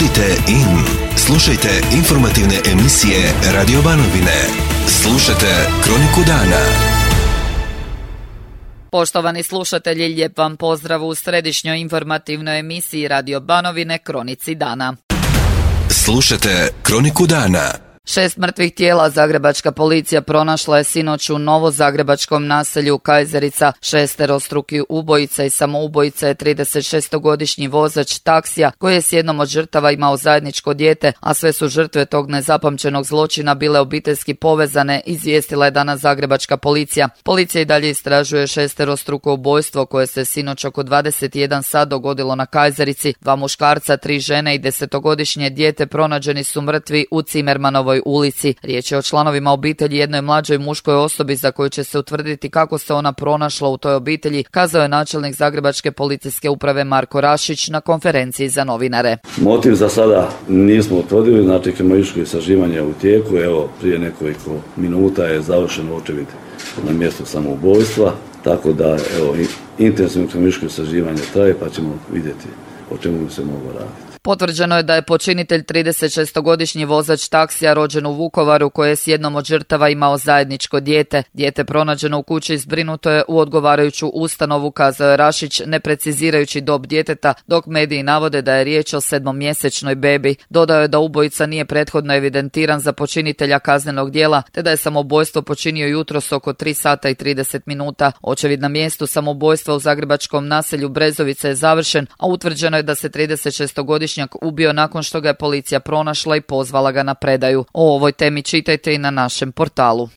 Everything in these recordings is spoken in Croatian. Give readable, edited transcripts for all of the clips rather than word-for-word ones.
Tunite in. Slušajte informativne emisije Radio Banovine. Slušajte Kroniku dana. Poštovani slušatelji, lijep vam pozdrav u središnjoj informativnoj emisiji Radio Banovine Kronici dana. Slušajte Kroniku dana. 6 mrtvih tijela zagrebačka policija pronašla je sinoć u novozagrebačkom naselju Kajzerica. 6 ubojica i samoubojica je 36-godišnji vozač taksija koji je s jednom od žrtava imao zajedničko dijete, a sve su žrtve tog nezapamćenog zločina bile obiteljski povezane, izvijestila je danas zagrebačka policija. Policija i dalje istražuje 6 ubojstvo koje se sinoć oko 21 sat dogodilo na Kajzerici. 2 muškarca, 3 žene i 10-godišnje dijete pronađeni su mrtvi u Cimermanovoj ulici. Riječ je o članovima obitelji jednoj mlađoj muškoj osobi za koju će se utvrditi kako se ona pronašla u toj obitelji, kazao je načelnik Zagrebačke policijske uprave Marko Rašić na konferenciji za novinare. Motiv za sada nismo utvrdili, znači kriminalističko istraživanje u tijeku. Evo, prije nekoliko minuta je završen očevid na mjestu samoubojstva, tako da evo, intenzivno kriminalističko istraživanje traje, pa ćemo vidjeti o čemu bi se moglo raditi. Potvrđeno je da je počinitelj 36-godišnji vozač taksija rođen u Vukovaru koji je s jednom od žrtava imao zajedničko dijete. Dijete pronađeno u kući zbrinuto je u odgovarajuću ustanovu, kazao je Rašić, ne precizirajući dob djeteta, dok mediji navode da je riječ o 7-mjesečnoj bebi. Dodao je da ubojica nije prethodno evidentiran za počinitelja kaznenog djela, te da je samoubojstvo počinio jutros oko 3 sata i 30 minuta. Očevid na mjestu samoubojstva u zagrebačkom naselju Brezovica je završen, a utvrđeno je da se 36-godišnji ubio nakon što ga je policija pronašla i pozvala ga na predaju. O ovoj temi čitajte i na našem portalu.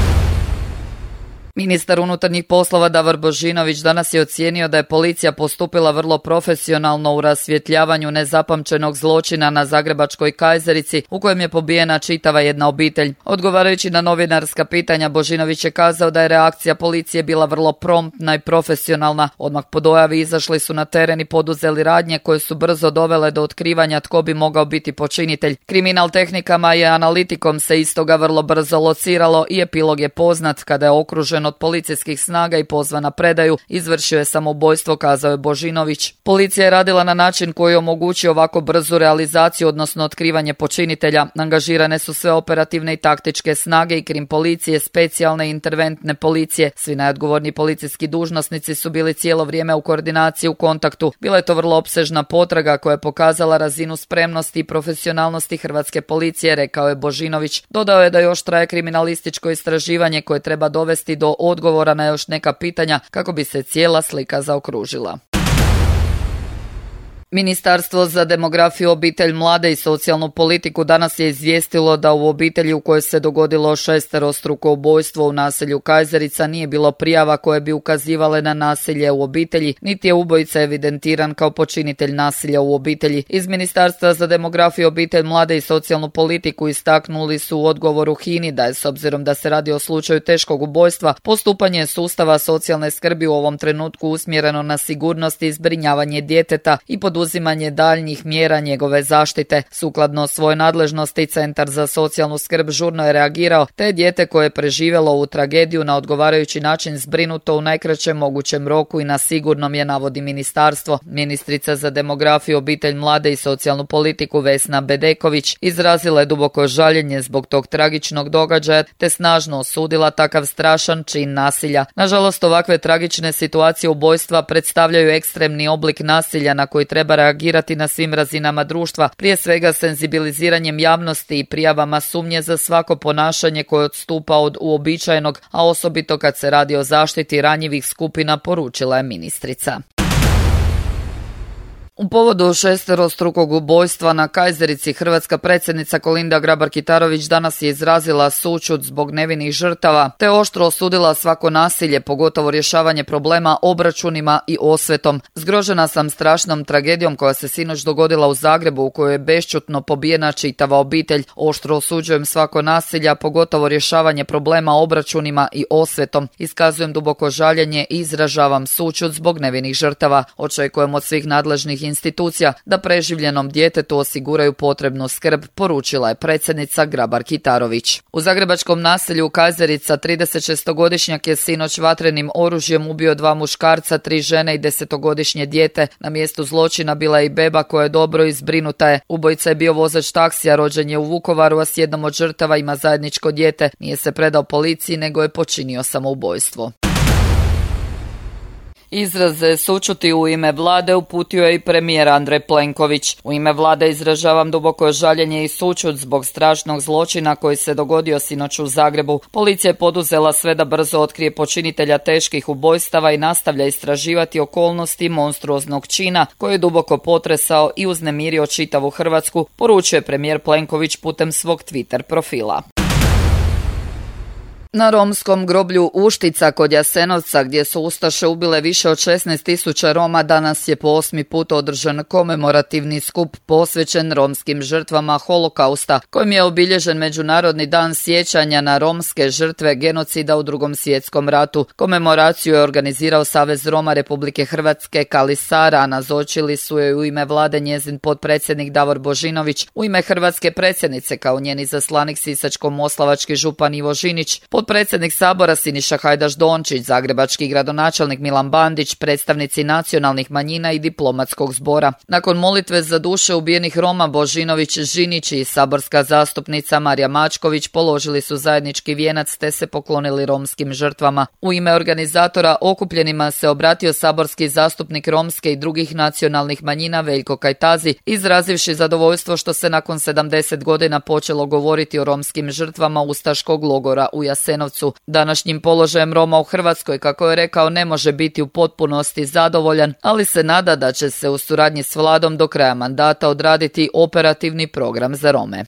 Ministar unutarnjih poslova Davor Božinović danas je ocijenio da je policija postupila vrlo profesionalno u rasvjetljavanju nezapamćenog zločina na zagrebačkoj Kajzerici u kojem je pobijena čitava jedna obitelj. Odgovarajući na novinarska pitanja, Božinović je kazao da je reakcija policije bila vrlo promptna i profesionalna. Odmah po dojavi izašli su na teren i poduzeli radnje koje su brzo dovele do otkrivanja tko bi mogao biti počinitelj. Kriminal tehnikama i analitikom se istoga vrlo brzo lociralo i epilog je poznat. Kada je okružen od policijskih snaga i pozvan na predaju, izvršio je samoubojstvo, kazao je Božinović. Policija je radila na način koji omogućuje ovako brzu realizaciju, odnosno otkrivanje počinitelja. Angažirane su sve operativne i taktičke snage i krim policije, specijalne i interventne policije. Svi najodgovorniji policijski dužnosnici su bili cijelo vrijeme u koordinaciji, u kontaktu. Bila je to vrlo opsežna potraga koja je pokazala razinu spremnosti i profesionalnosti hrvatske policije, rekao je Božinović. Dodao je da još traje kriminalističko istraživanje koje treba dovesti do odgovora na još neka pitanja kako bi se cijela slika zaokružila. Ministarstvo za demografiju, obitelj, mlade i socijalnu politiku danas je izvijestilo da u obitelji u kojoj se dogodilo 6 ubojstvo u naselju Kajzerica nije bilo prijava koje bi ukazivale na nasilje u obitelji, niti je ubojica evidentiran kao počinitelj nasilja u obitelji. Iz Ministarstva za demografiju, obitelj, mlade i socijalnu politiku istaknuli su u odgovoru HINA-i da je, s obzirom da se radi o slučaju teškog ubojstva, postupanje sustava socijalne skrbi u ovom trenutku usmjereno na sigurnost i zbrinjavanje djeteta i poduzimanje daljnjih mjera njegove zaštite. Sukladno svojoj nadležnosti, Centar za socijalnu skrb žurno je reagirao, te je dijete koje je preživjelo ovu tragediju na odgovarajući način zbrinuto u najkraćem mogućem roku i na sigurnom je, navodi ministarstvo. Ministrica za demografiju, obitelj, mlade i socijalnu politiku Vesna Bedeković izrazila je duboko žaljenje zbog tog tragičnog događaja te snažno osudila takav strašan čin nasilja. Nažalost, ovakve tragične situacije ubojstva predstavljaju ekstremni oblik nasilja na koji treba reagirati na svim razinama društva, prije svega senzibiliziranjem javnosti i prijavama sumnje za svako ponašanje koje odstupa od uobičajenog, a osobito kad se radi o zaštiti ranjivih skupina, poručila je ministrica. U povodu 6 ubojstva na Kajzerici, hrvatska predsjednica Kolinda Grabar-Kitarović danas je izrazila sućut zbog nevinih žrtava, te oštro osudila svako nasilje, pogotovo rješavanje problema obračunima i osvetom. Zgrožena sam strašnom tragedijom koja se sinoć dogodila u Zagrebu, u kojoj je bešćutno pobijena čitava obitelj. Oštro osuđujem svako nasilje, pogotovo rješavanje problema obračunima i osvetom. Iskazujem duboko žaljenje i izražavam sućut zbog nevinih žrtava. Očekujem od svih nadležnih institucija da preživljenom djetetu osiguraju potrebnu skrb, poručila je predsjednica Grabar-Kitarović. U zagrebačkom naselju Kajzerica 36-godišnjak je sinoć vatrenim oružjem ubio 2 muškarca, 3 žene i 10-godišnje dijete. Na mjestu zločina bila je i beba koja je dobro izbrinuta je. Ubojica je bio vozač taksija, rođen je u Vukovaru, a s jednom od žrtava ima zajedničko dijete. Nije se predao policiji, nego je počinio samoubojstvo. Izraze sućuti u ime vlade uputio je i premijer Andrej Plenković. U ime vlade izražavam duboko žaljenje i sućut zbog strašnog zločina koji se dogodio sinoć u Zagrebu. Policija je poduzela sve da brzo otkrije počinitelja teških ubojstava i nastavlja istraživati okolnosti monstruoznog čina koji je duboko potresao i uznemirio čitavu Hrvatsku, poručuje premijer Plenković putem svog Twitter profila. Na romskom groblju Uštica kod Jasenovca, gdje su ustaše ubile više od 16.000 Roma, danas je po 8. put održan komemorativni skup posvećen romskim žrtvama holokausta, kojim je obilježen Međunarodni dan sjećanja na romske žrtve genocida u Drugom svjetskom ratu. Komemoraciju je organizirao Savez Roma Republike Hrvatske Kali Sara, a nazočili su joj u ime vlade njezin potpredsjednik Davor Božinović, u ime hrvatske predsjednice kao njeni zaslanik sisačko-moslavački župan Ivo Žinić, potpredsjednik Sabora Siniša Hajdaš Dončić, zagrebački gradonačelnik Milan Bandić, predstavnici nacionalnih manjina i diplomatskog zbora. Nakon molitve za duše ubijenih Roma, Božinović, Žinić i saborska zastupnica Marija Mačković položili su zajednički vijenac te se poklonili romskim žrtvama. U ime organizatora okupljenima se obratio saborski zastupnik romske i drugih nacionalnih manjina Veljko Kajtazi, izrazivši zadovoljstvo što se nakon 70 godina počelo govoriti o romskim žrtvama ustaškog logora u Jasenovcu. Današnjim položajem Roma u Hrvatskoj, kako je rekao, ne može biti u potpunosti zadovoljan, ali se nada da će se u suradnji s vladom do kraja mandata odraditi operativni program za Rome.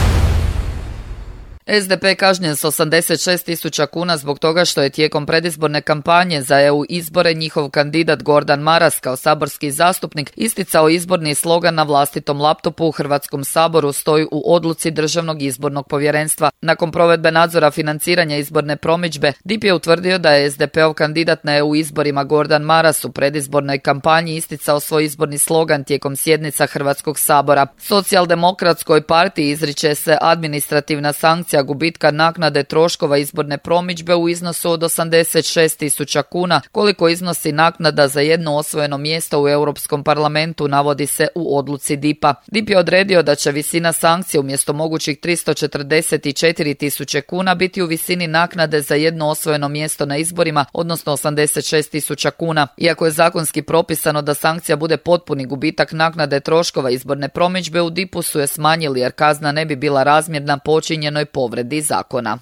SDP kažnjen s 86.000 kuna zbog toga što je tijekom predizborne kampanje za EU izbore njihov kandidat Gordan Maras kao saborski zastupnik isticao izborni slogan na vlastitom laptopu u Hrvatskom saboru stoji u odluci Državnog izbornog povjerenstva. Nakon provedbe nadzora financiranja izborne promidžbe, DIP je utvrdio da je SDP-ov kandidat na EU izborima Gordan Maras u predizbornoj kampanji isticao svoj izborni slogan tijekom sjednica Hrvatskog sabora. Socijaldemokratskoj partiji izriče se administrativna sankcija gubitka naknade troškova izborne promidžbe u iznosu od 86.000 kuna, koliko iznosi naknada za jedno osvojeno mjesto u Europskom parlamentu, navodi se u odluci DIP-a. DIP je odredio da će visina sankcije umjesto mogućih 344.000 kuna biti u visini naknade za jedno osvojeno mjesto na izborima, odnosno 86.000 kuna. Iako je zakonski propisano da sankcija bude potpuni gubitak naknade troškova izborne promidžbe, u DIP-u su je smanjili jer kazna ne bi bila razmjerna počinjenoj povredi zakona.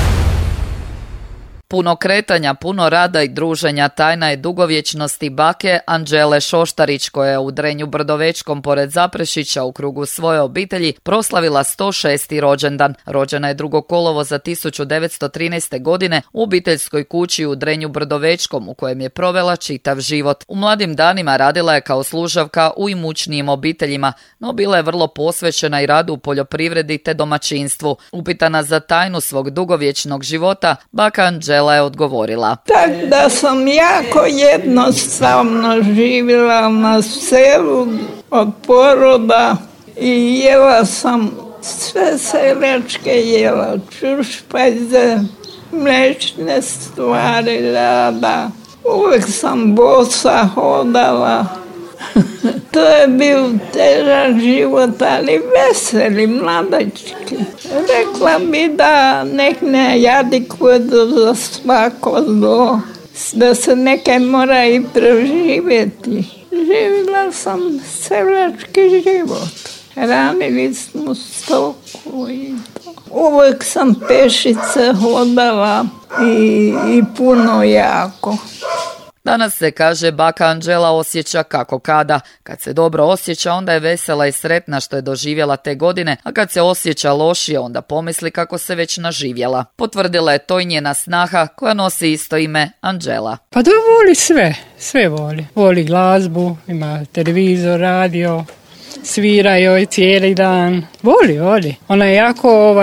Puno kretanja, puno rada i druženja tajna je dugovječnosti bake Anđele Šoštarić, koja je u Drenju Brdovečkom pored Zaprešića u krugu svoje obitelji proslavila 106. rođendan. Rođena je 2. kolovoza 1913. godine u obiteljskoj kući u Drenju Brdovečkom u kojem je provela čitav život. U mladim danima radila je kao služavka u imućnijim obiteljima, no bila je vrlo posvećena i radu u poljoprivredi te domaćinstvu. Upitana za tajnu svog dugovječnog života, baka Anđela je odgovorila: Tak da sam jako jednostavno živjela na selu od poroda i jela sam sve seljačke jela, čušpajze, mliječne stvari rada. Uvijek sam bosa hodala. To je bio težak život, ali veseli, mladački. Rekla bi da nek ne jadikuju za svako zlo, da se neke mora i preživjeti. Živjela sam seljački život. Hranili smo stoku i to. Uvijek sam pešice hodala i puno jako. Danas se, kaže, baka Anđela osjeća kako kada. Kad se dobro osjeća, onda je vesela i sretna što je doživjela te godine, a kad se osjeća lošije, onda pomisli kako se već naživjela. Potvrdila je to i njena snaha koja nosi isto ime Anđela. Pa da voli sve voli. Voli glazbu, ima televizor, radio, svira joj cijeli dan. Voli. Ona je jako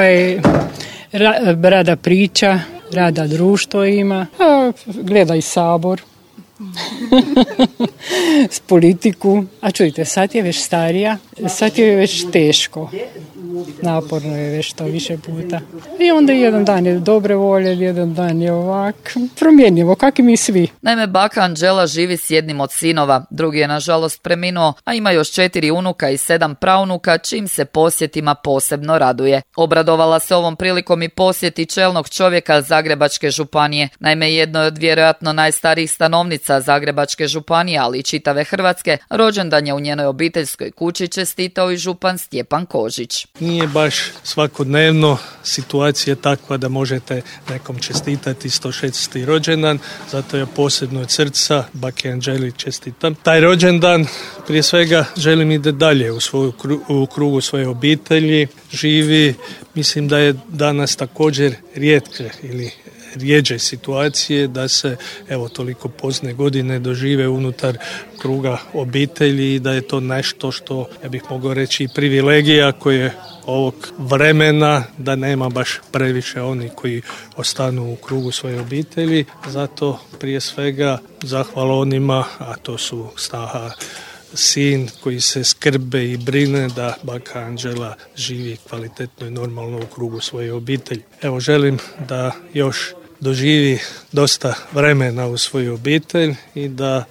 rada priča, rada društvo ima, gleda i sabor. s politiku. A čujte, sad je već starija, sad je već teško. Naporno je već to više puta. I onda jedan dan je dobre volje, jedan dan je ovak promjenjivo, kak i mi svi. Naime, baka Anđela živi s jednim od sinova, drugi je nažalost preminuo, a ima još 4 unuka i 7 praunuka, čim se posjetima posebno raduje. Obradovala se ovom prilikom i posjeti čelnog čovjeka Zagrebačke županije. Naime, jedno od vjerojatno najstarijih stanovnica Zagrebačke županije, ali i čitave Hrvatske, rođendan je u njenoj obiteljskoj kući čestitao i župan Stjepan Kožić. Nije baš svakodnevno situacija takva da možete nekom čestitati 106. rođendan, zato ja posebno od srca baki Anđeli čestitam. Taj rođendan prije svega želim ide dalje u krugu svoje obitelji, živi. Mislim da je danas također rijetke ili rijeđe situacije da se toliko pozne godine dožive unutar kruga obitelji i da je to nešto što, ja bih mogao reći, privilegija koje ovog vremena, da nema baš previše oni koji ostanu u krugu svoje obitelji. Zato prije svega zahvala onima, a to su snaha sin koji se skrbe i brine da baka Anđela živi kvalitetno i normalno u krugu svoje obitelji. Želim da još doživi dosta vremena u svoju obitelj i da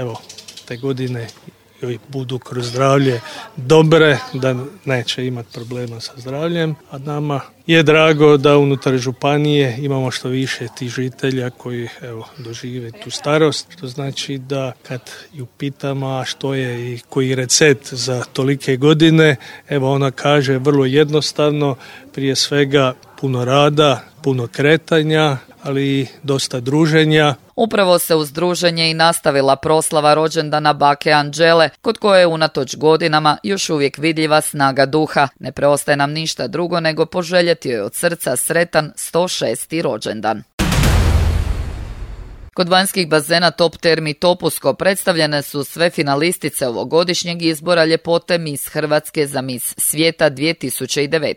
te godine joj budu kroz zdravlje dobre, da neće imati problema sa zdravljem, a nama je drago da unutar županije imamo što više tih žitelja koji dožive tu starost, što znači da kad ju pitamo a što je i koji recept za tolike godine, ona kaže vrlo jednostavno, prije svega puno rada, puno kretanja, ali i dosta druženja. Upravo se uz druženje i nastavila proslava rođendana bake Anđele, kod koje je unatoč godinama još uvijek vidljiva snaga duha. Ne preostaje nam ništa drugo nego poželjeti joj od srca sretan 106. rođendan. Kod vanjskih bazena Top Termi Topusko predstavljene su sve finalistice ovogodišnjeg izbora ljepote Miss Hrvatske za Miss Svijeta 2019.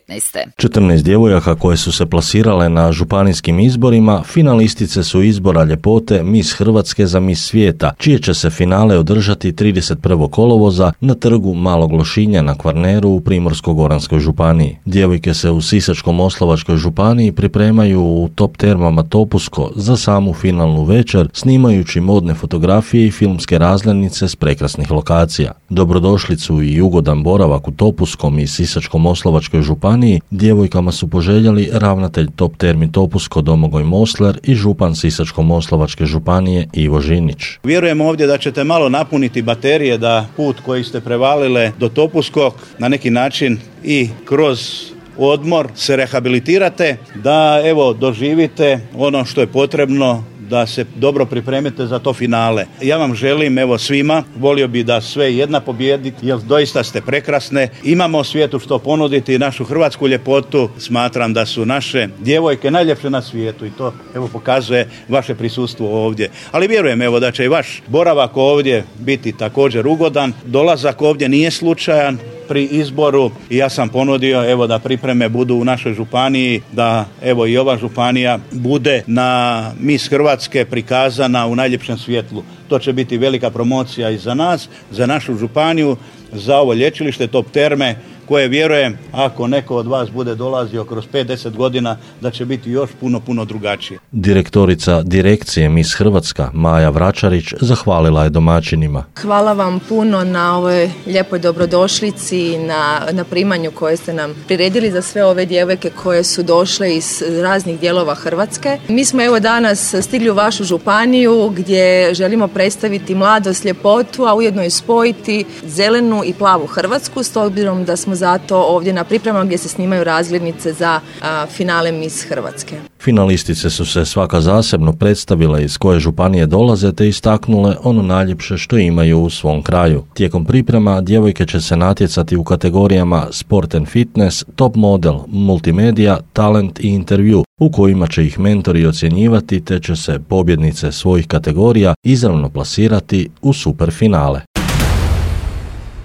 14 djevojaka koje su se plasirale na županijskim izborima finalistice su izbora ljepote Miss Hrvatske za Miss Svijeta, čije će se finale održati 31. kolovoza na trgu Malog Lošinja na Kvarneru u Primorsko-goranskoj županiji. Djevojke se u Sisačko-moslavačkoj županiji pripremaju u Top Termama Topusko za samu finalnu večer, snimajući modne fotografije i filmske razglednice s prekrasnih lokacija. Dobrodošlicu i ugodan boravak u Topuskom i Sisačko-moslavačkoj županiji djevojkama su poželjeli ravnatelj Top Termi Topusko Domagoj Mosler i župan Sisačko-moslavačke županije Ivo Žinić. Vjerujem ovdje da ćete malo napuniti baterije, da put koji ste prevalile do Topuskog na neki način i kroz odmor se rehabilitirate, da doživite ono što je potrebno da se dobro pripremite za to finale. Ja vam želim svima, volio bi da sve jedna pobjedi, jer doista ste prekrasne. Imamo svijetu što ponuditi, našu hrvatsku ljepotu. Smatram da su naše djevojke najljepše na svijetu i to pokazuje vaše prisustvo ovdje. Ali vjerujem da će i vaš boravak ovdje biti također ugodan. Dolazak ovdje nije slučajan pri izboru i ja sam ponudio da pripreme budu u našoj županiji, da i ova županija bude na Miss Hrvatske prikazana u najljepšem svjetlu. To će biti velika promocija i za nas, za našu županiju, za ovo lječilište Top Terme, koje vjerujem, ako neko od vas bude dolazio kroz 5-10 godina, da će biti još puno drugačije. Direktorica direkcije Miss Hrvatska, Maja Vračarić, zahvalila je domaćinima. Hvala vam puno na ovoj lijepoj dobrodošlici, na primanju koje ste nam priredili za sve ove djevojke koje su došle iz raznih dijelova Hrvatske. Mi smo danas stigli u vašu županiju gdje želimo predstaviti mladost, ljepotu, a ujedno i spojiti zelenu i plavu Hrvatsku, s obzirom da smo zato ovdje na pripremama gdje se snimaju razglednice za finale Miss Hrvatske. Finalistice su se svaka zasebno predstavile iz koje županije dolaze te istaknule ono najljepše što imaju u svom kraju. Tijekom priprema djevojke će se natjecati u kategorijama Sport and Fitness, Top Model, Multimedija, Talent i Intervju, u kojima će ih mentori ocjenjivati te će se pobjednice svojih kategorija izravno plasirati u superfinale.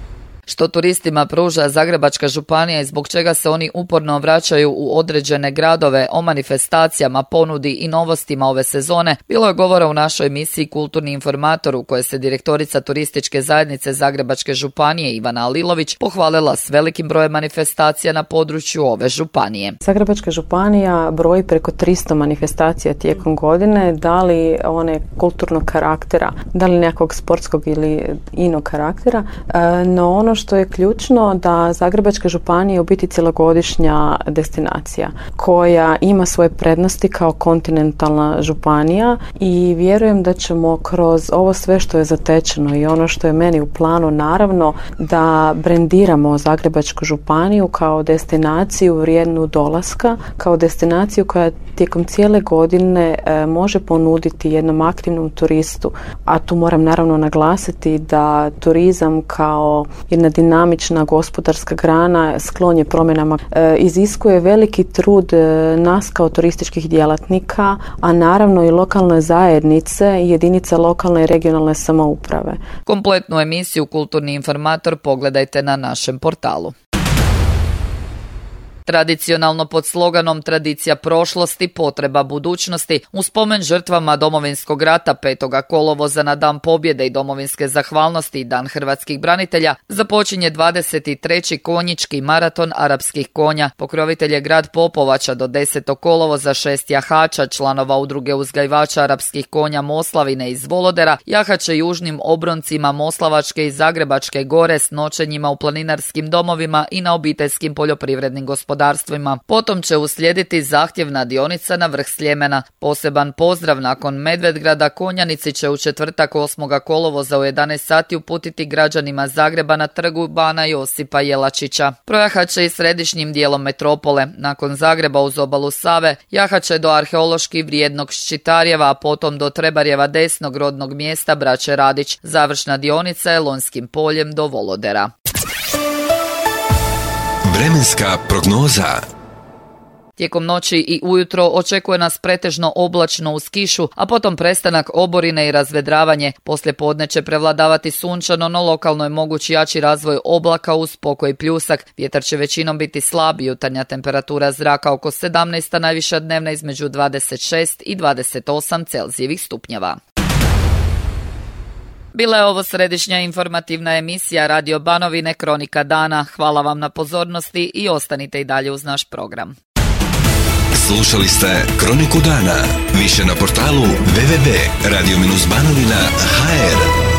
Što turistima pruža Zagrebačka županija i zbog čega se oni uporno vraćaju u određene gradove, o manifestacijama, ponudi i novostima ove sezone, bilo je govora u našoj emisiji Kulturni informator, u kojoj se direktorica turističke zajednice Zagrebačke županije Ivana Alilović pohvalila s velikim brojem manifestacija na području ove županije. Zagrebačka županija broji preko 300 manifestacija tijekom godine, da li one kulturnog karaktera, da li nekog sportskog ili inog karaktera, no ono što je ključno da Zagrebačka županija je u biti cjelogodišnja destinacija koja ima svoje prednosti kao kontinentalna županija i vjerujem da ćemo kroz ovo sve što je zatečeno i ono što je meni u planu, naravno da brendiramo Zagrebačku županiju kao destinaciju vrijednu dolaska, kao destinaciju koja tijekom cijele godine može ponuditi jednom aktivnom turistu, a tu moram naravno naglasiti da turizam kao jedna dinamična gospodarska grana sklon je promjenama, iziskuje veliki trud nas kao turističkih djelatnika, a naravno i lokalne zajednice i jedinice lokalne i regionalne samouprave. Kompletnu emisiju Kulturni informator pogledajte na našem portalu. Tradicionalno pod sloganom Tradicija prošlosti, potreba budućnosti, u spomen žrtvama Domovinskog rata 5. kolovoza na Dan pobjede i domovinske zahvalnosti i Dan hrvatskih branitelja, započinje 23. konjički maraton arapskih konja. Pokrovitelj je grad Popovača. Do 10. kolovoza 6 jahača, članova udruge uzgajivača arapskih konja Moslavine iz Volodera, jahače južnim obroncima Moslavačke i Zagrebačke gore s noćenjima u planinarskim domovima i na obiteljskim poljoprivrednim gospodarstvima. Potom će uslijediti zahtjevna dionica na vrh Sljemena. Poseban pozdrav nakon Medvedgrada konjanici će u četvrtak 8. kolovoza u 11 sati uputiti građanima Zagreba na trgu Bana Josipa Jelačića. Projahat će i središnjim dijelom metropole. Nakon Zagreba uz obalu Save jahat će do arheološki vrijednog Ščitarjeva, a potom do Trebarjeva desnog rodnog mjesta Braće Radić. Završna dionica je Lonjskim poljem do Volodera. Vremenska prognoza. Tijekom noći i ujutro očekuje nas pretežno oblačno uz kišu, a potom prestanak oborine i razvedravanje. Poslije podne će prevladavati sunčano, no lokalno je moguć jači razvoj oblaka uz pokoj pljusak. Vjetar će većinom biti slab, jutarnja temperatura zraka oko 17, a najviša dnevna između 26 i 28 Celzijevih stupnjeva. Bila je ovo središnja informativna emisija Radio Banovine Kronika dana. Hvala vam na pozornosti i ostanite i dalje uz naš program. Slušali ste Kroniku dana. Više na portalu www.radio-banovina.hr.